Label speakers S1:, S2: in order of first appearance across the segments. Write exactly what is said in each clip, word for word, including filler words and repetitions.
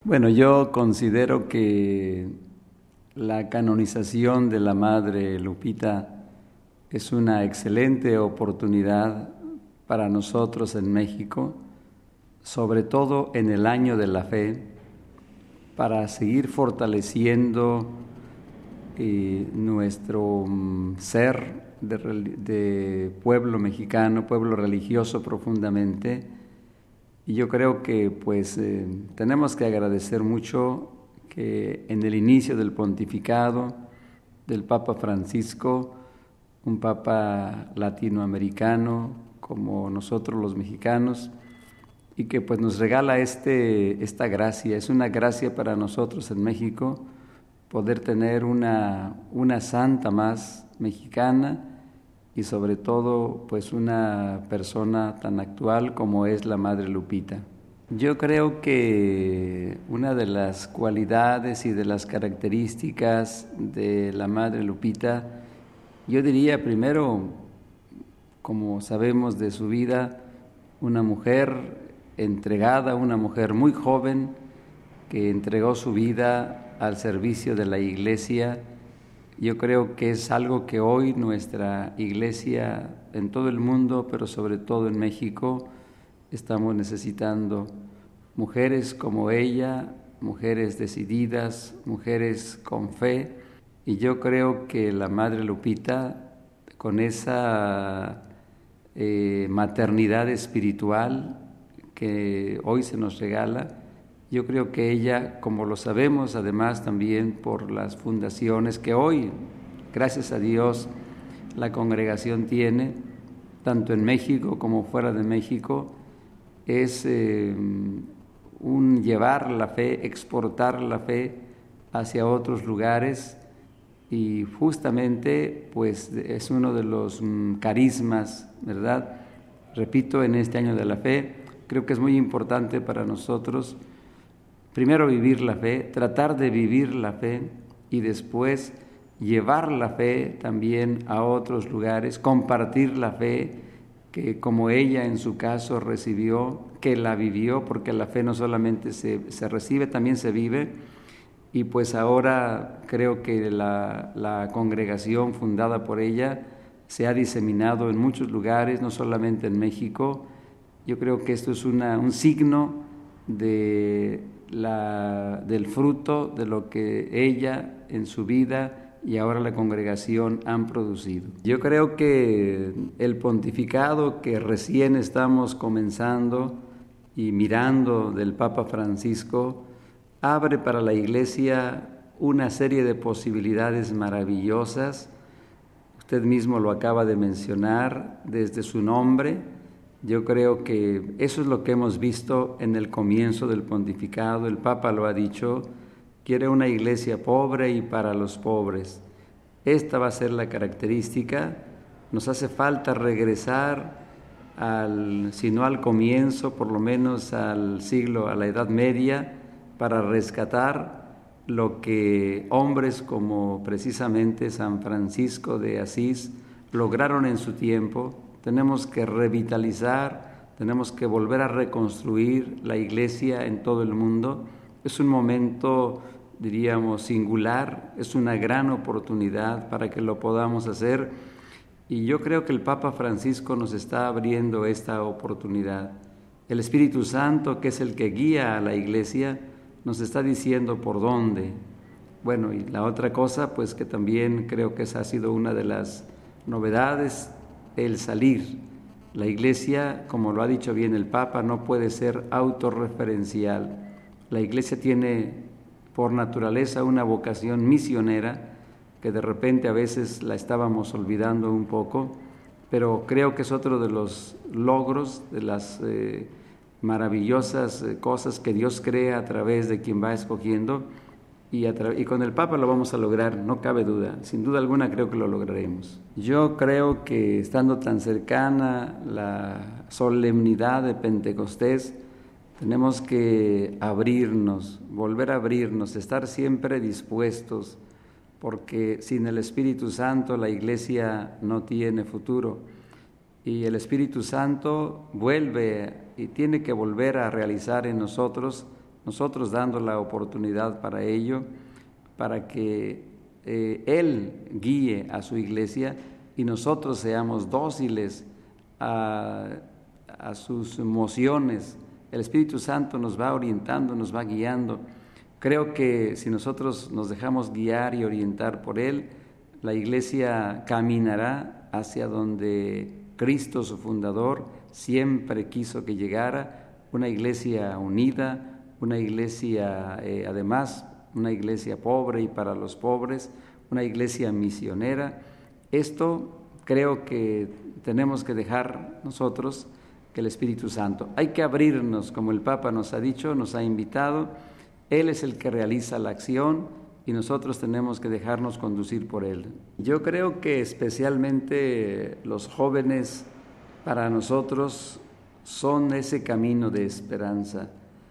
S1: Bueno, yo considero que la canonización de la Madre Lupita es una excelente oportunidad para nosotros en México, sobre todo en el año de la fe, para seguir fortaleciendo eh, nuestro um, ser de, de pueblo mexicano, pueblo religioso profundamente. Y yo creo que pues eh, tenemos que agradecer mucho que en el inicio del pontificado del Papa Francisco, un Papa latinoamericano como nosotros los mexicanos, y que pues nos regala este, esta gracia. Es una gracia para nosotros en México poder tener una, una santa más mexicana y sobre todo pues una persona tan actual como es la Madre Lupita. Yo creo que una de las cualidades y de las características de la Madre Lupita, yo diría primero, como sabemos de su vida, una mujer entregada, una mujer muy joven que entregó su vida al servicio de la Iglesia. Yo creo que es algo que hoy nuestra Iglesia en todo el mundo, pero sobre todo en México, estamos necesitando. Mujeres como ella, mujeres decididas, mujeres con fe. Y yo creo que la Madre Lupita, con esa eh, maternidad espiritual que hoy se nos regala, yo creo que ella, como lo sabemos además también por las fundaciones que hoy, gracias a Dios, la congregación tiene, tanto en México como fuera de México, es eh, un llevar la fe, exportar la fe hacia otros lugares, y justamente pues es uno de los mm, carismas, ¿verdad? Repito, en este año de la fe, creo que es muy importante para nosotros primero vivir la fe, tratar de vivir la fe y después llevar la fe también a otros lugares, compartir la fe que como ella en su caso recibió, que la vivió, porque la fe no solamente se, se recibe, también se vive. Y pues ahora creo que la, la congregación fundada por ella se ha diseminado en muchos lugares, no solamente en México. Yo creo que esto es una, un signo de la, del fruto de lo que ella en su vida y ahora la congregación han producido. Yo creo que el pontificado que recién estamos comenzando y mirando del Papa Francisco abre para la Iglesia una serie de posibilidades maravillosas. Usted mismo lo acaba de mencionar desde su nombre. Yo creo que eso es lo que hemos visto en el comienzo del pontificado. El Papa lo ha dicho, quiere una iglesia pobre y para los pobres. Esta va a ser la característica. Nos hace falta regresar, al, si no al comienzo, por lo menos al siglo, a la Edad Media, para rescatar lo que hombres como precisamente San Francisco de Asís lograron en su tiempo. Tenemos que revitalizar, tenemos que volver a reconstruir la Iglesia en todo el mundo. Es un momento, diríamos, singular, es una gran oportunidad para que lo podamos hacer, y yo creo que el Papa Francisco nos está abriendo esta oportunidad. El Espíritu Santo, que es el que guía a la Iglesia, nos está diciendo por dónde. Bueno, y la otra cosa, pues que también creo que esa ha sido una de las novedades, el salir. La Iglesia, como lo ha dicho bien el Papa, no puede ser autorreferencial. La Iglesia tiene por naturaleza una vocación misionera que de repente a veces la estábamos olvidando un poco, pero creo que es otro de los logros, de las eh, maravillosas eh, cosas que Dios crea a través de quien va escogiendo, y, a tra- y con el Papa lo vamos a lograr, no cabe duda, sin duda alguna creo que lo lograremos. Yo creo que estando tan cercana la solemnidad de Pentecostés, tenemos que abrirnos, volver a abrirnos, estar siempre dispuestos, porque sin el Espíritu Santo la Iglesia no tiene futuro, y el Espíritu Santo vuelve y tiene que volver a realizar en nosotros nosotros dando la oportunidad para ello, para que eh, Él guíe a su iglesia y nosotros seamos dóciles a, a sus mociones. El Espíritu Santo nos va orientando, nos va guiando. Creo que si nosotros nos dejamos guiar y orientar por Él, la iglesia caminará hacia donde Cristo, su fundador, siempre quiso que llegara, una iglesia unida, una iglesia, eh, además, una iglesia pobre y para los pobres, una iglesia misionera. Esto creo que tenemos que dejar nosotros que el Espíritu Santo. Hay que abrirnos, como el Papa nos ha dicho, nos ha invitado. Él es el que realiza la acción y nosotros tenemos que dejarnos conducir por Él. Yo creo que especialmente los jóvenes para nosotros son ese camino de esperanza.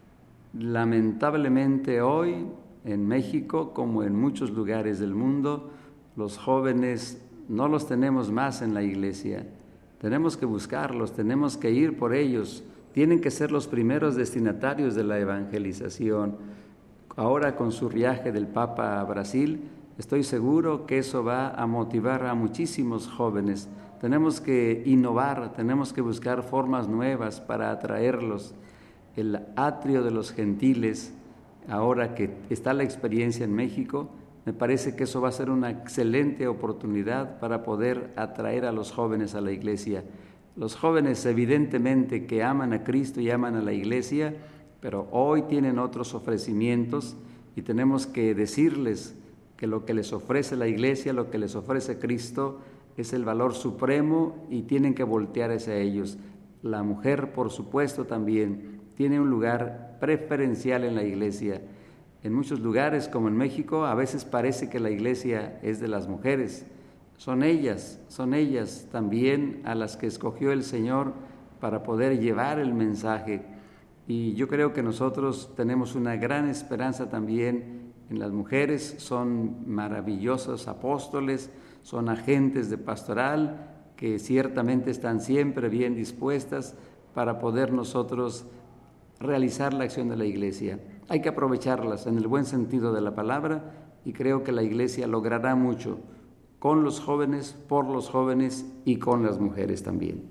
S1: Lamentablemente hoy en México, como en muchos lugares del mundo, los jóvenes no los tenemos más en la iglesia. Tenemos que buscarlos, tenemos que ir por ellos. Tienen que ser los primeros destinatarios de la evangelización. Ahora con su viaje del Papa a Brasil, estoy seguro que eso va a motivar a muchísimos jóvenes. Tenemos que innovar, tenemos que buscar formas nuevas para atraerlos. El atrio de los gentiles, ahora que está la experiencia en México, me parece que eso va a ser una excelente oportunidad para poder atraer a los jóvenes a la iglesia. Los jóvenes evidentemente que aman a Cristo y aman a la iglesia, pero hoy tienen otros ofrecimientos y tenemos que decirles que lo que les ofrece la iglesia, lo que les ofrece Cristo, es el valor supremo y tienen que voltear hacia ellos. La mujer, por supuesto, también tiene un lugar preferencial en la iglesia. En muchos lugares, como en México, a veces parece que la iglesia es de las mujeres. Son ellas, son ellas también a las que escogió el Señor para poder llevar el mensaje. Y yo creo que nosotros tenemos una gran esperanza también en las mujeres. Son maravillosos apóstoles, son agentes de pastoral que ciertamente están siempre bien dispuestas para poder nosotros realizar la acción de la iglesia. Hay que aprovecharlas en el buen sentido de la palabra y creo que la iglesia logrará mucho con los jóvenes, por los jóvenes y con las mujeres también.